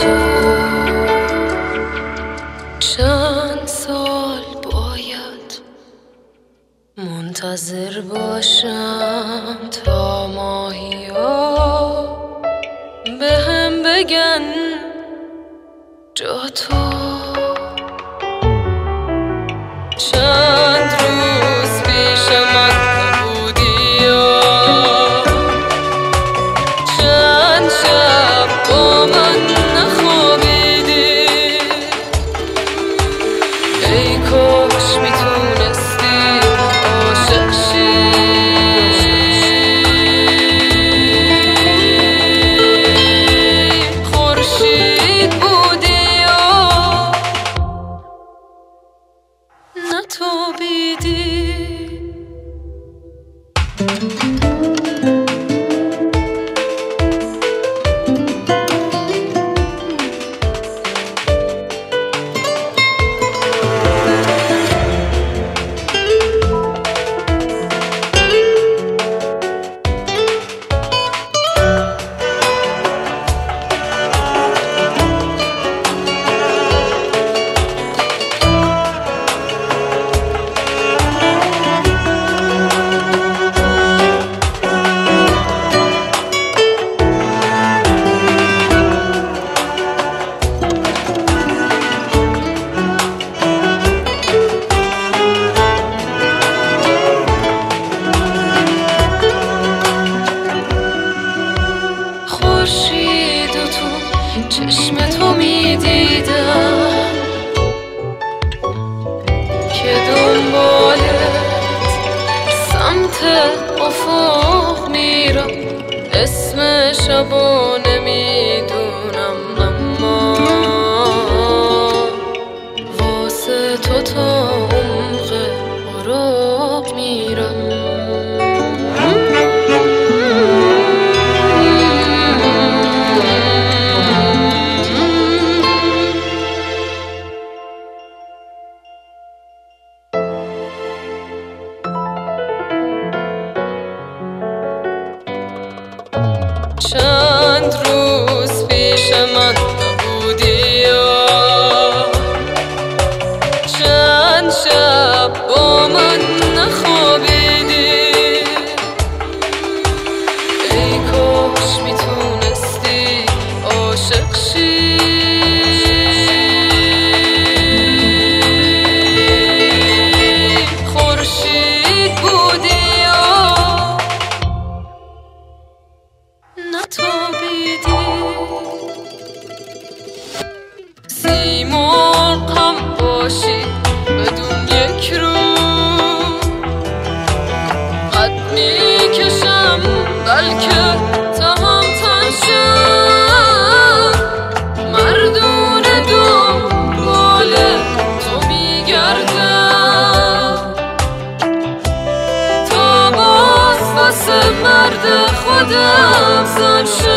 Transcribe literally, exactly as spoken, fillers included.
تو چند سال باید منتظر باشم تا ماهیا به هم بگن جا تو. چند روز پیش من نبودی یا چند شب با من نخوابیدی. ای کاش میتونستی عاشق شی، خورشید بودی یا نتابیدی. خورشید و تو چشم تو میدیدم که دنبالت سمت افق میرم. اسم شبو نمیدونم اما واسه تو تا عمق غروب میرم. چند روز پیش من نبودی یا چند شب با من نخوابیدی. ای کاش میتونستی عاشق شی، خورشید بودی یا نتابیدی. سیمرغ هم باشی بدون یک رو قد میکشم بلکه تمام تن شم. مردون دنبال تو میگردم تا باز واسه مرد خودم زن شم.